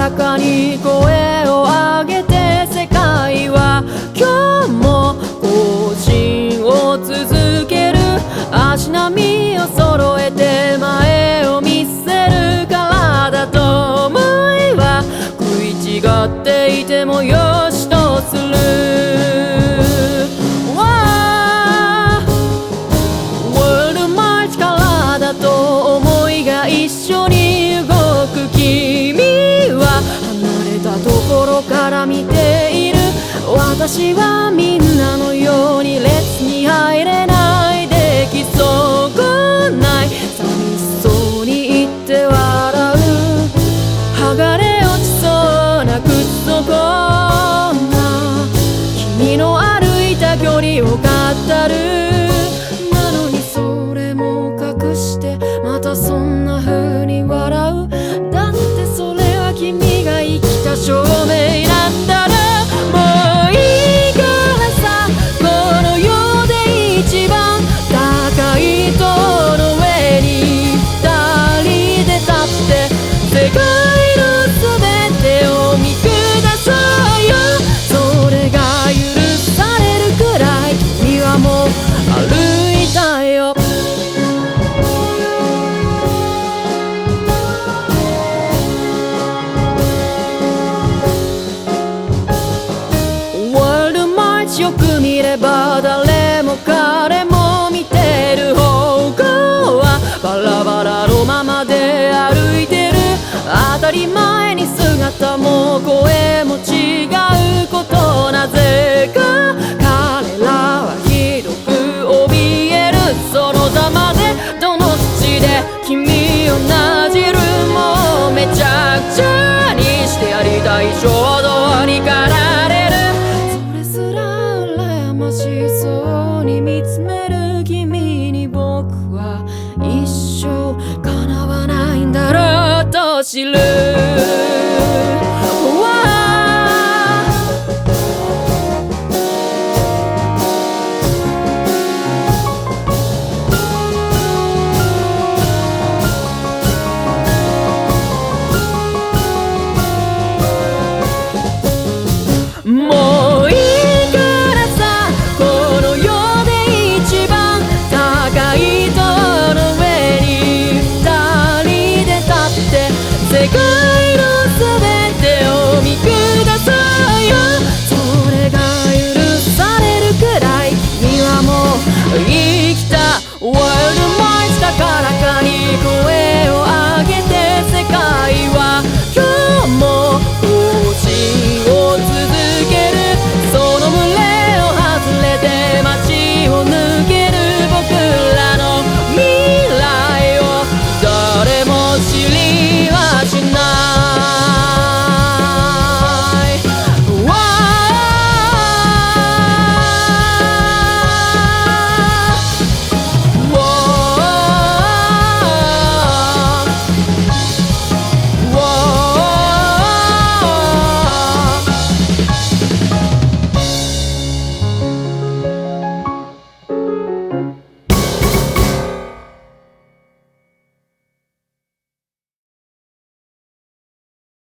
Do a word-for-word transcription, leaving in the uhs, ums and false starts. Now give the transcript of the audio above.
らかに声を上げて、世界は今日も更新を続ける。足並みを揃えて前を見せるからだと思いは食い違っていてもよしとする。一緒に動く君は離れたところから見ている。私はみんなのように列に入れないできそうこない寂しそうに言って笑う。剥がれ落ちそうな靴底が君の歩いた距離を語る。なのにそれも隠してまたそんな風に笑う。だってそれは君が生きた証明なんだろう。もういいからさ、この世で一番高い塔の上に二人で立って世界の全てを見下そうよ。それが許されるくらい君はもう歩いたよ。よく見れば